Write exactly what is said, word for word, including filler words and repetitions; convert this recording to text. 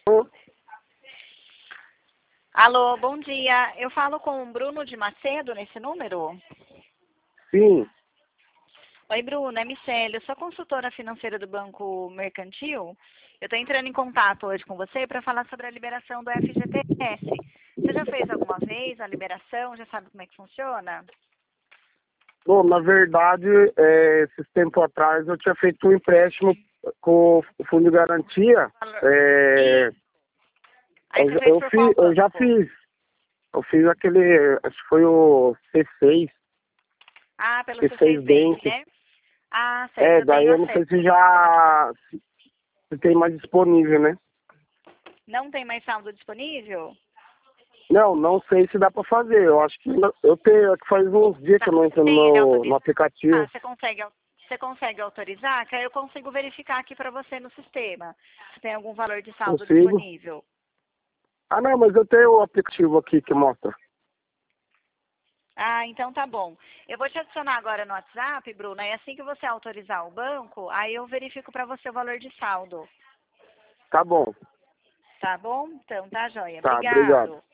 Alô, bom dia. Eu falo com o Bruno de Macedo nesse número? Sim. Oi, Bruno, é Miceli. Eu sou consultora financeira do Banco Mercantil. Eu estou entrando em contato hoje com você para falar sobre a liberação do F G T S. Você já fez alguma vez a liberação? Já sabe como é que funciona? Bom, na verdade, é, esses tempos atrás eu tinha feito um empréstimo com o Fundo de Garantia. É, Aí eu, você já- fez eu, por qual fiz, eu já banco? fiz. Eu fiz aquele, acho que foi o C seis, Ah, pelo C C seis seis Bank, Bank. né? Ah, certo, É, eu daí tenho eu não sei acesso. se já se, se tem mais disponível, né? Não tem mais saldo disponível? Não, não sei se dá pra fazer. Eu acho que não- eu tenho, que faz uns dias que Tá, eu não você entro tem ele no, no autorizado? Ah, aplicativo. você consegue, você consegue autorizar? Que aí eu consigo verificar aqui para você no sistema. Se tem algum valor de saldo Consigo. disponível. Ah, não, mas eu tenho o aplicativo aqui que mostra. Ah, então tá bom. Eu vou te adicionar agora no WhatsApp, Bruna, e assim que você autorizar o banco, aí eu verifico para você o valor de saldo. Tá bom. Tá bom? Então tá joia. Tá, obrigado. Obrigado.